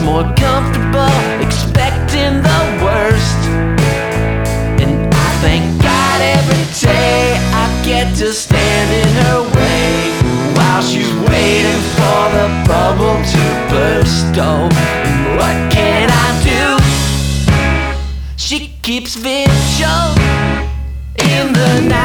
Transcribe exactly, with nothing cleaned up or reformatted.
more comfortable, expecting the worst. And I thank God every day I get to stand in her way while she's waiting for the bubble to burst. Oh, and what can I do? She keeps vigil in the night.